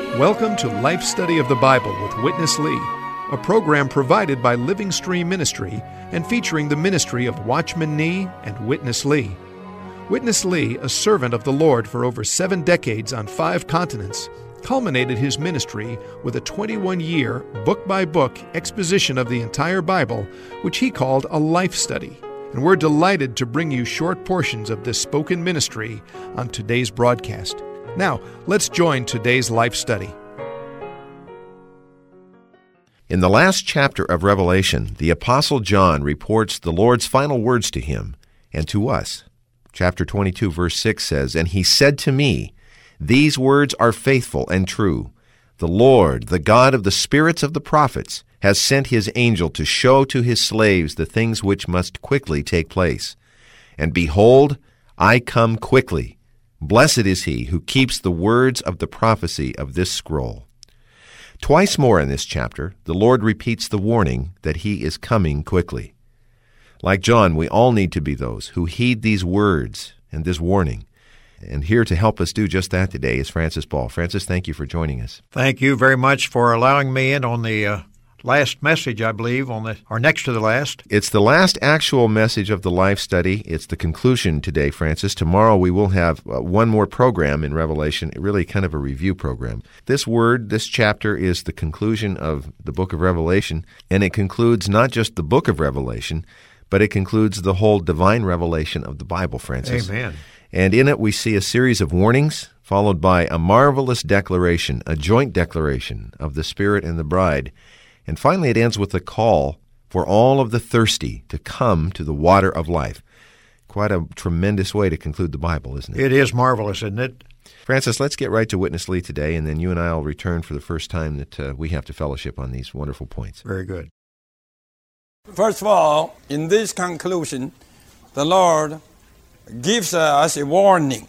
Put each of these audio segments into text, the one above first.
Welcome to Life Study of the Bible with Witness Lee, a program provided by Living Stream Ministry and featuring the ministry of Watchman Nee and Witness Lee. Witness Lee, a servant of the Lord for over 7 decades on 5 continents, culminated his ministry with a 21-year, book-by-book exposition of the entire Bible, which he called a life study. And we're delighted to bring you short portions of this spoken ministry on today's broadcast. Now, let's join today's life study. In the last chapter of Revelation, the Apostle John reports the Lord's final words to him and to us. Chapter 22, verse 6 says, "And he said to me, These words are faithful and true. The Lord, the God of the spirits of the prophets, has sent his angel to show to his slaves the things which must quickly take place. And behold, I come quickly. Blessed is he who keeps the words of the prophecy of this scroll." Twice more in this chapter, the Lord repeats the warning that he is coming quickly. Like John, we all need to be those who heed these words and this warning. And here to help us do just that today is Francis Ball. Francis, thank you for joining us. Thank you very much for allowing me in on the last message, I believe, or next to the last. It's the last actual message of the life study. It's the conclusion today, Francis. Tomorrow we will have one more program in Revelation, really kind of a review program. This word, this chapter, is the conclusion of the book of Revelation, and it concludes not just the book of Revelation, but it concludes the whole divine revelation of the Bible, Francis. Amen. And in it we see a series of warnings, followed by a marvelous declaration, a joint declaration of the Spirit and the bride. And finally, it ends with a call for all of the thirsty to come to the water of life. Quite a tremendous way to conclude the Bible, isn't it? It is marvelous, isn't it? Francis, let's get right to Witness Lee today, and then you and I will return for the first time that we have to fellowship on these wonderful points. Very good. First of all, in this conclusion, the Lord gives us a warning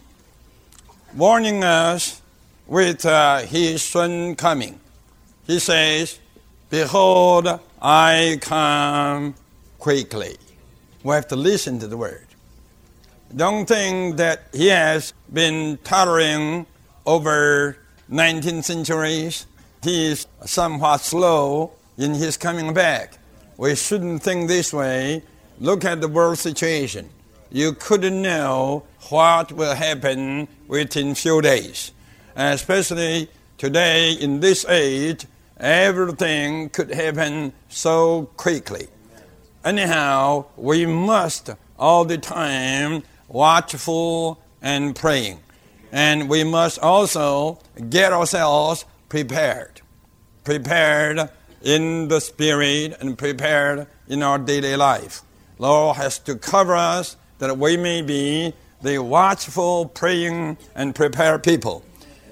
us with his Son coming. He says, "Behold, I come quickly." We have to listen to the word. Don't think that he has been tottering over 19 centuries. He is somewhat slow in his coming back. We shouldn't think this way. Look at the world situation. You couldn't know what will happen within few days. Especially today in this age, everything could happen so quickly. Anyhow, we must all the time watchful and praying. And we must also get ourselves prepared. Prepared in the spirit and prepared in our daily life. Lord has to cover us that we may be the watchful, praying, and prepared people.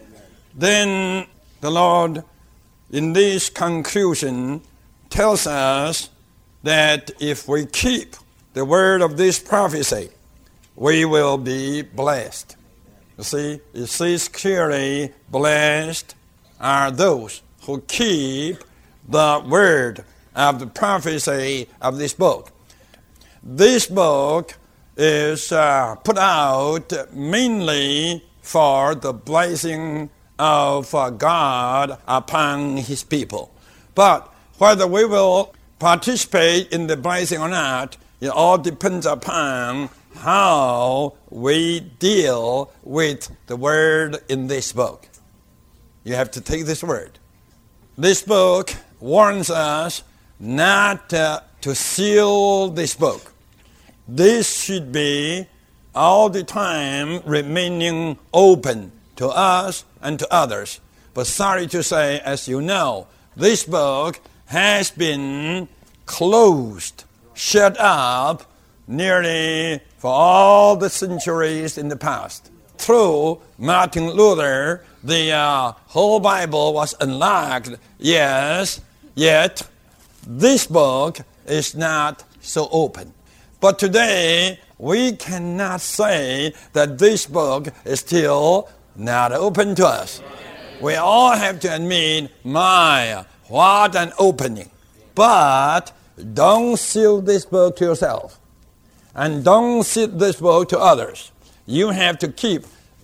Then the Lord, in this conclusion, tells us that if we keep the word of this prophecy, we will be blessed. You see, it says clearly, blessed are those who keep the word of the prophecy of this book. This book is put out mainly for the blessing of God upon his people. But whether we will participate in the blessing or not, it all depends upon how we deal with the word in this book. You have to take this word. This book warns us not to seal this book. This should be all the time remaining open to us and to others. But sorry to say, as you know, this book has been closed, shut up, nearly for all the centuries in the past. Through Martin Luther, the whole Bible was unlocked, yes, yet this book is not so open. But today, we cannot say that this book is still not open to us. We all have to admit, what an opening. But don't seal this book to yourself. And don't seal this book to others. You have to keep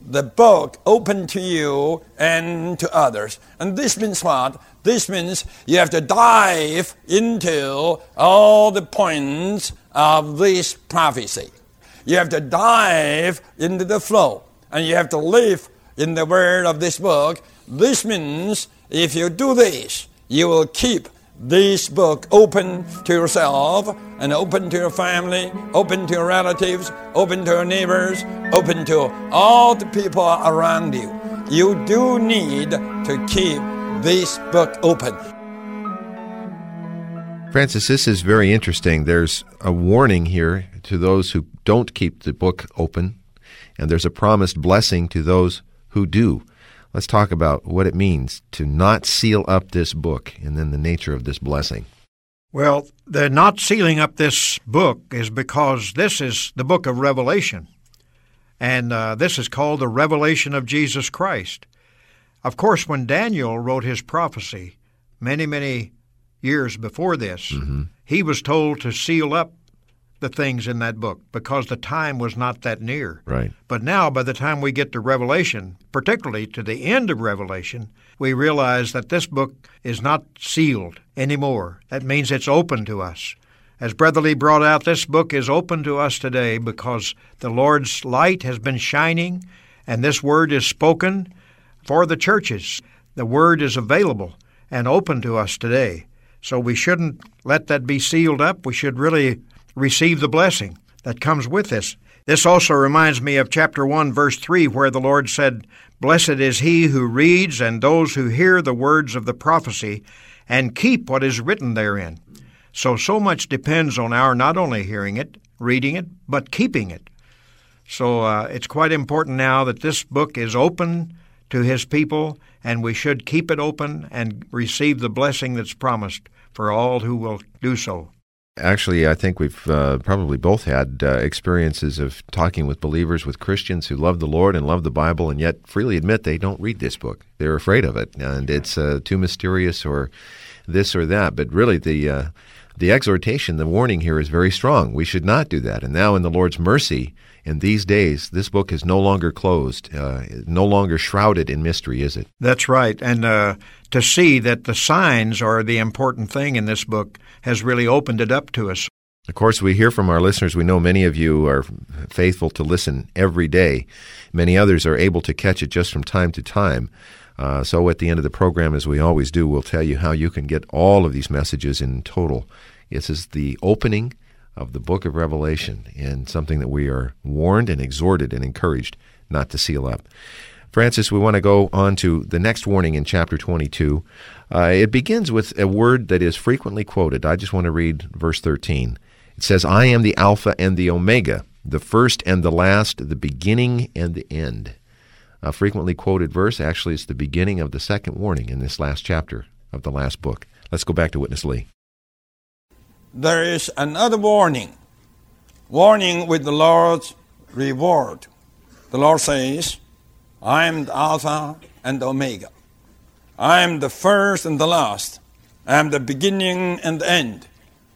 the book open to you and to others. And this means what? This means you have to dive into all the points of this prophecy. You have to dive into the flow, and you have to live in the word of this book. This means if you do this, you will keep this book open to yourself and open to your family, open to your relatives, open to your neighbors, open to all the people around you. You do need to keep this book open. Francis, this is very interesting. There's a warning here to those who don't keep the book open, and there's a promised blessing to those who do. Let's talk about what it means to not seal up this book and then the nature of this blessing. Well, the not sealing up this book is because this is the book of Revelation, and this is called the Revelation of Jesus Christ. Of course, when Daniel wrote his prophecy many years before this, he was told to seal up the things in that book because the time was not that near. Right. But now, by the time we get to Revelation, particularly to the end of Revelation, we realize that this book is not sealed anymore. That means it's open to us. As Brother Lee brought out, this book is open to us today because the Lord's light has been shining, and this word is spoken for the churches. The word is available and open to us today. So we shouldn't let that be sealed up. We should really receive the blessing that comes with this. This also reminds me of chapter 1, verse 3, where the Lord said, "Blessed is he who reads and those who hear the words of the prophecy and keep what is written therein." So much depends on our not only hearing it, reading it, but keeping it. So it's quite important now that this book is open to his people, and we should keep it open and receive the blessing that's promised for all who will do so. Actually, I think we've probably both had experiences of talking with believers, with Christians who love the Lord and love the Bible, and yet freely admit they don't read this book. They're afraid of it, and it's too mysterious or this or that. But really, the exhortation, the warning here is very strong. We should not do that. And now in the Lord's mercy, in these days, this book is no longer closed, no longer shrouded in mystery, is it? That's right. And to see that the signs are the important thing in this book has really opened it up to us. Of course, we hear from our listeners. We know many of you are faithful to listen every day. Many others are able to catch it just from time to time. So at the end of the program, as we always do, we'll tell you how you can get all of these messages in total. This is the opening of the book of Revelation, and something that we are warned and exhorted and encouraged not to seal up. Francis, we want to go on to the next warning in chapter 22. It begins with a word that is frequently quoted. I just want to read verse 13. It says, "I am the Alpha and the Omega, the first and the last, the beginning and the end." A frequently quoted verse. Actually, it's the beginning of the second warning in this last chapter of the last book. Let's go back to Witness Lee. There is another warning with the Lord's reward. The Lord says, "I am the Alpha and the Omega. I am the first and the last. I am the beginning and the end."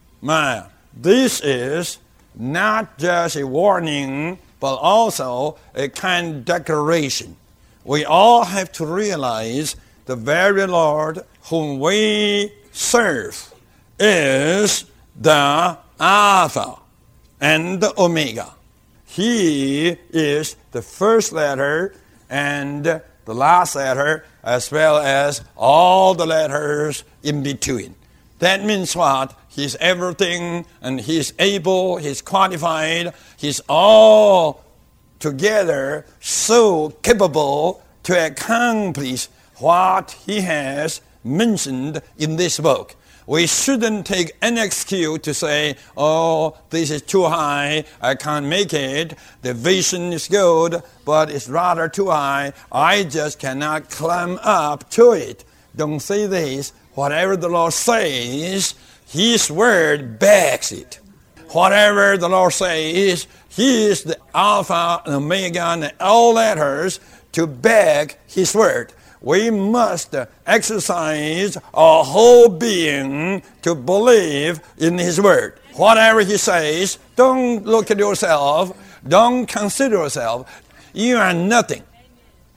This is not just a warning, but also a kind of declaration. We all have to realize the very Lord whom we serve is the Alpha and the Omega. He is the first letter and the last letter, as well as all the letters in between. That means what? He's everything, and he's able, he's qualified, he's all together so capable to accomplish what he has mentioned in this book. We shouldn't take any excuse to say, "Oh, this is too high, I can't make it. The vision is good, but it's rather too high. I just cannot climb up to it." Don't say this. Whatever the Lord says, His word backs it. Whatever the Lord says, He is the Alpha and Omega and all letters to back His word. We must exercise our whole being to believe in His word. Whatever He says, don't look at yourself. Don't consider yourself. You are nothing.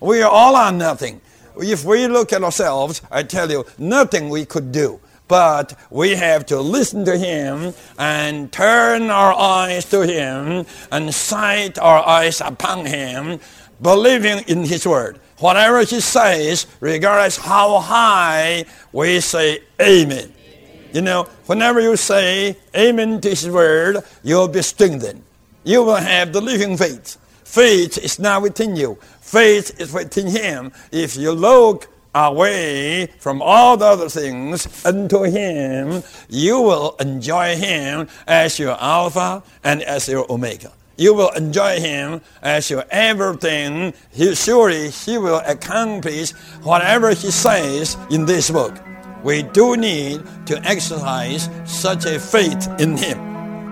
We all are nothing. If we look at ourselves, I tell you, nothing we could do. But we have to listen to Him and turn our eyes to Him and sight our eyes upon Him, believing in His Word. Whatever He says, regardless how high, we say Amen. You know, whenever you say Amen to His Word, you'll be strengthened. You will have the living faith. Faith is not within you. Faith is within Him. If you look away from all the other things unto Him, you will enjoy Him as your Alpha and as your Omega. You will enjoy Him as your everything. Surely He will accomplish whatever He says in this book. We do need to exercise such a faith in Him.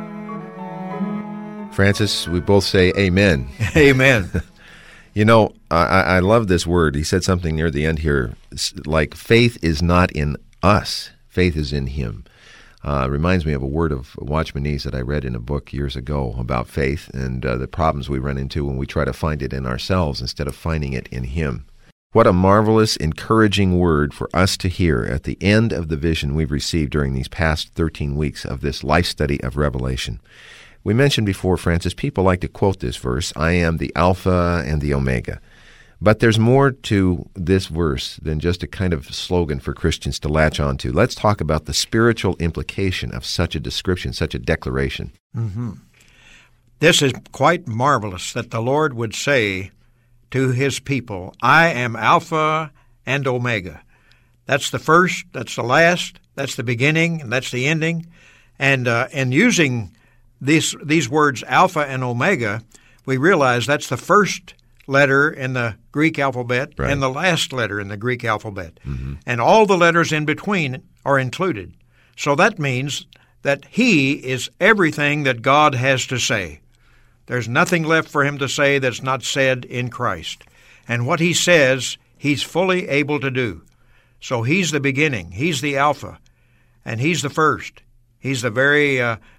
Francis, we both say amen. Amen. You know, I love this word. He said something near the end here, like faith is not in us. Faith is in Him. Reminds me of a word of Watchman Nee's that I read in a book years ago about faith and the problems we run into when we try to find it in ourselves instead of finding it in Him. What a marvelous, encouraging word for us to hear at the end of the vision we've received during these past 13 weeks of this life study of Revelation. We mentioned before, Francis, people like to quote this verse, I am the Alpha and the Omega. But there's more to this verse than just a kind of slogan for Christians to latch onto. Let's talk about the spiritual implication of such a description, such a declaration. Mm-hmm. This is quite marvelous that the Lord would say to His people, I am Alpha and Omega. That's the first, that's the last, that's the beginning, and that's the ending. And in using these words, Alpha and Omega, we realize that's the first letter in the Greek alphabet and the last letter in the Greek alphabet. Mm-hmm. And all the letters in between are included. So that means that He is everything that God has to say. There's nothing left for Him to say that's not said in Christ. And what He says, He's fully able to do. So He's the beginning. He's the Alpha. And He's the first. He's the very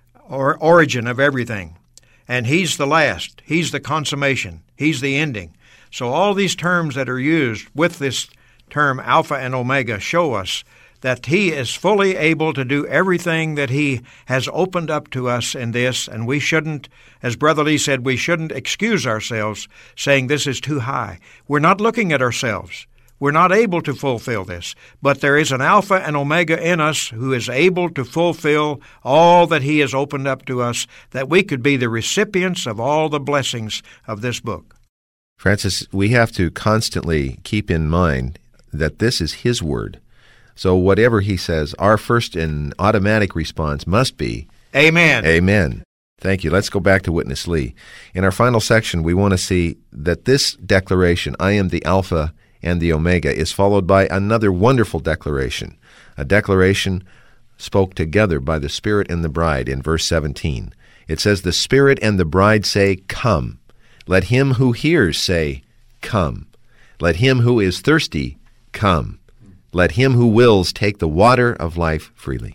origin of everything. And He's the last. He's the consummation. He's the ending. So all these terms that are used with this term Alpha and Omega show us that He is fully able to do everything that He has opened up to us in this, and we shouldn't, as Brother Lee said, we shouldn't excuse ourselves saying this is too high. We're not looking at ourselves. We're not able to fulfill this, but there is an Alpha and Omega in us who is able to fulfill all that He has opened up to us, that we could be the recipients of all the blessings of this book. Francis, we have to constantly keep in mind that this is His Word. So whatever He says, our first and automatic response must be, Amen. Amen. Thank you. Let's go back to Witness Lee. In our final section, we want to see that this declaration, I am the Alpha and the Omega, is followed by another wonderful declaration, a declaration spoke together by the Spirit and the bride in verse 17. It says, the Spirit and the bride say, come. Let him who hears say, come. Let him who is thirsty come. Let him who wills take the water of life freely.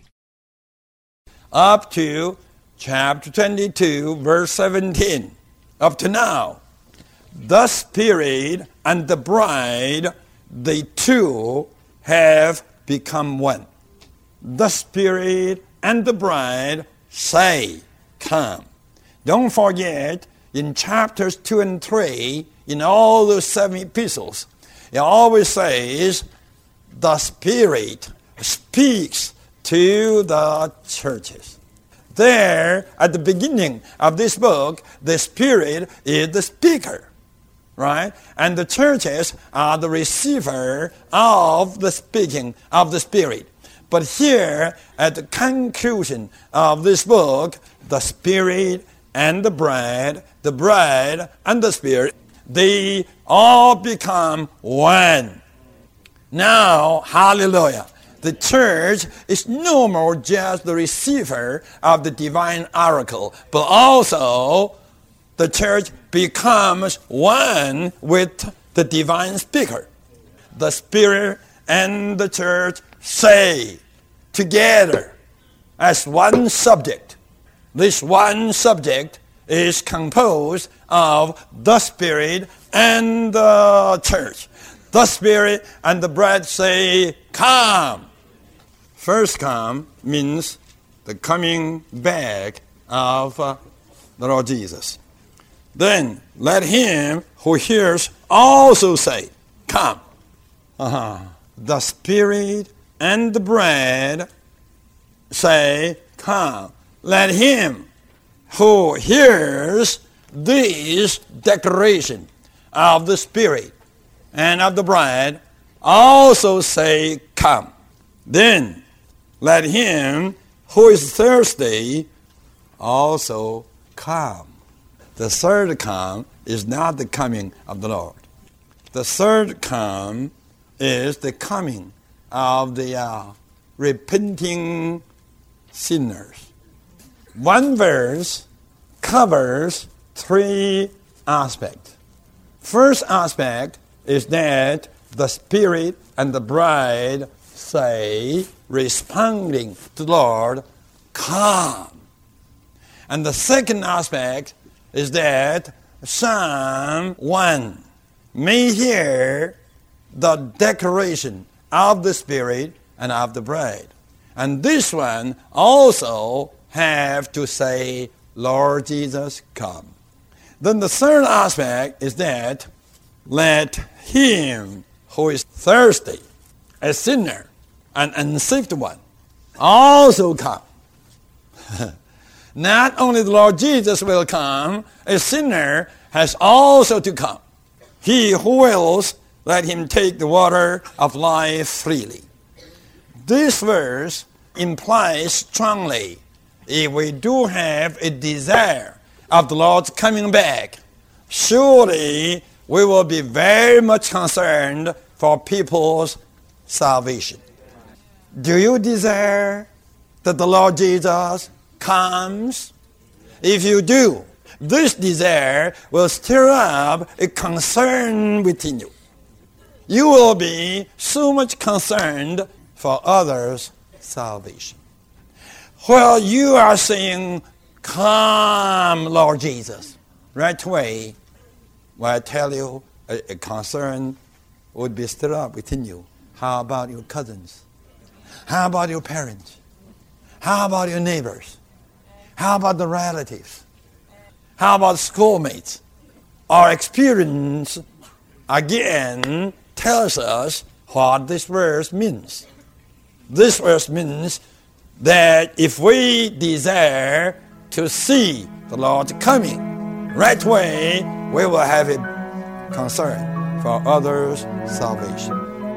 Up to chapter 22, verse 17. Up to now, the Spirit and the bride, they two have become one. The Spirit and the bride say, come. Don't forget, in chapters 2 and 3, in all those 7 epistles, it always says, the Spirit speaks to the churches. There, at the beginning of this book, the Spirit is the speaker, right? And the churches are the receiver of the speaking of the Spirit. But here, at the conclusion of this book, the Spirit and the bride and the Spirit, they all become one. Now, hallelujah, the church is no more just the receiver of the divine oracle, but also the church becomes one with the divine speaker. The Spirit and the church say together as one subject. This one subject is composed of the Spirit and the church. The Spirit and the bride say, come. First come means the coming back of the Lord Jesus. Then let him who hears also say, come. The Spirit and the bride say, come. Let him who hears this declaration of the Spirit and of the bride also say, come. Then let him who is thirsty also come. The third come is not the coming of the Lord. The third come is the coming of the repenting sinners. One verse covers three aspects. First aspect is that the Spirit and the bride say, responding to the Lord, come. And the second aspect is that someone may hear the declaration of the Spirit and of the bride. And this one also have to say, Lord Jesus, come. Then the third aspect is that let him who is thirsty, a sinner, an unsaved one, also come. Not only the Lord Jesus will come, a sinner has also to come. He who wills, let him take the water of life freely. This verse implies strongly, if we do have a desire of the Lord's coming back, surely we will be very much concerned for people's salvation. Do you desire that the Lord Jesus comes? If you do, this desire will stir up a concern within you. You will be so much concerned for others' salvation. While you are saying, come, Lord Jesus, right away, when I tell you a concern would be stirred up within you. How about your cousins? How about your parents? How about your neighbors? How about the relatives? How about schoolmates? Our experience, again, tells us what this verse means. This verse means that if we desire to see the Lord coming, right away, we will have a concern for others' salvation.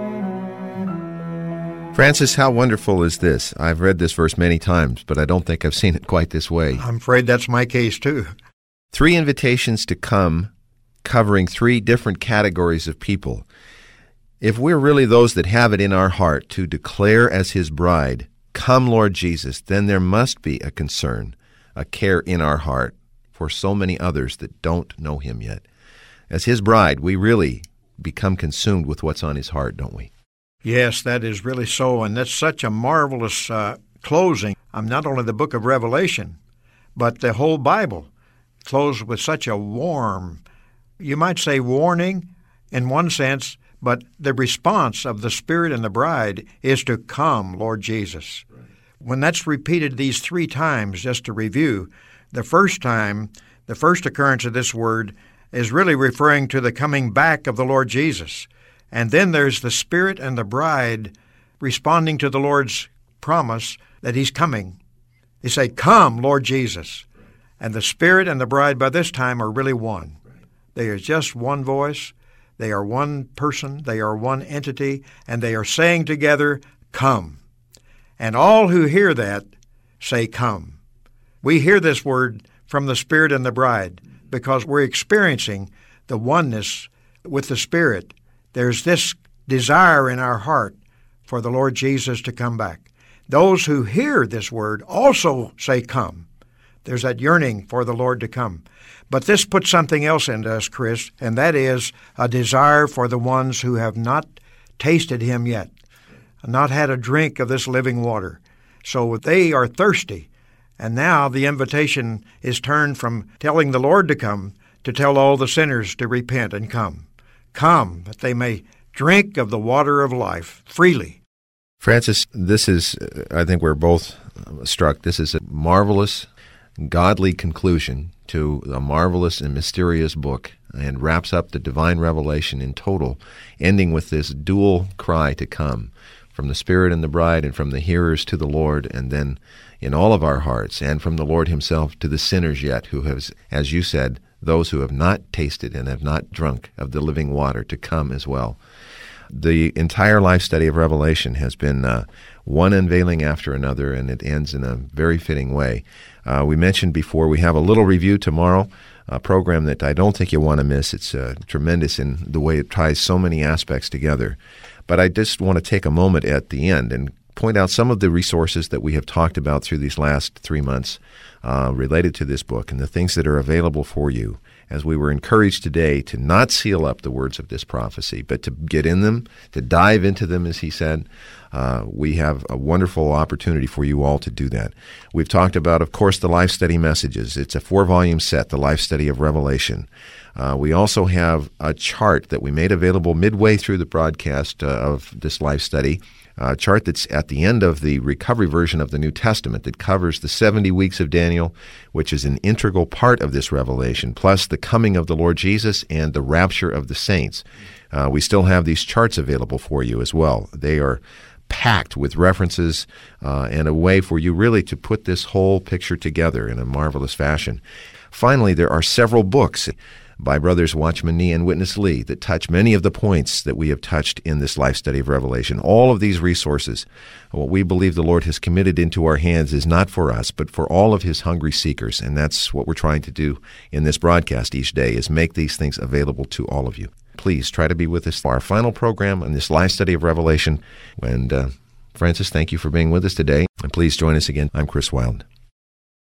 Francis, how wonderful is this? I've read this verse many times, but I don't think I've seen it quite this way. I'm afraid that's my case too. 3 invitations to come, covering 3 different categories of people. If we're really those that have it in our heart to declare as his bride, come Lord Jesus, then there must be a concern, a care in our heart for so many others that don't know him yet. As his bride, we really become consumed with what's on his heart, don't we? Yes, that is really so, and that's such a marvelous closing. Not only the book of Revelation, but the whole Bible closed with such a warm, you might say warning in one sense, but the response of the Spirit and the bride is to come, Lord Jesus. Right. When that's repeated these 3 times, just to review, the first time, the first occurrence of this word is really referring to the coming back of the Lord Jesus. And then there's the Spirit and the bride responding to the Lord's promise that he's coming. They say, come, Lord Jesus. Right. And the Spirit and the bride by this time are really one. Right. They are just one voice. They are one person. They are one entity. And they are saying together, come. And all who hear that say, come. We hear this word from the Spirit and the bride because we're experiencing the oneness with the Spirit. There's this desire in our heart for the Lord Jesus to come back. Those who hear this word also say, come. There's that yearning for the Lord to come. But this puts something else into us, Chris, and that is a desire for the ones who have not tasted him yet, not had a drink of this living water. So they are thirsty. And now the invitation is turned from telling the Lord to come to tell all the sinners to repent and come. Come, that they may drink of the water of life freely. Francis, this is, I think we're both struck, this is a marvelous, godly conclusion to a marvelous and mysterious book, and wraps up the divine revelation in total, ending with this dual cry to come, from the Spirit and the bride, and from the hearers to the Lord, and then in all of our hearts, and from the Lord himself to the sinners yet, who have, as you said, those who have not tasted and have not drunk of the living water, to come as well. The entire life study of Revelation has been one unveiling after another, and it ends in a very fitting way. We mentioned before we have a little review tomorrow, a program that I don't think you'll want to miss. It's tremendous in the way it ties so many aspects together. But I just want to take a moment at the end and point out some of the resources that we have talked about through these last 3 months related to this book, and the things that are available for you, as we were encouraged today to not seal up the words of this prophecy, but to get in them, to dive into them, as he said. We have a wonderful opportunity for you all to do that. We've talked about, of course, the Life Study Messages. It's a 4-volume set, the Life Study of Revelation. We also have a chart that we made available midway through the broadcast of this life study, a chart that's at the end of the recovery version of the New Testament that covers the 70 weeks of Daniel, which is an integral part of this revelation, plus the coming of the Lord Jesus and the rapture of the saints. We still have these charts available for you as well. They are packed with references and a way for you really to put this whole picture together in a marvelous fashion. Finally, there are several books by Brothers Watchman Nee and Witness Lee that touch many of the points that we have touched in this life study of Revelation. All of these resources, what we believe the Lord has committed into our hands, is not for us, but for all of his hungry seekers. And that's what we're trying to do in this broadcast each day, is make these things available to all of you. Please try to be with us for our final program on this life study of Revelation. And Francis, thank you for being with us today. And please join us again. I'm Chris Wilde.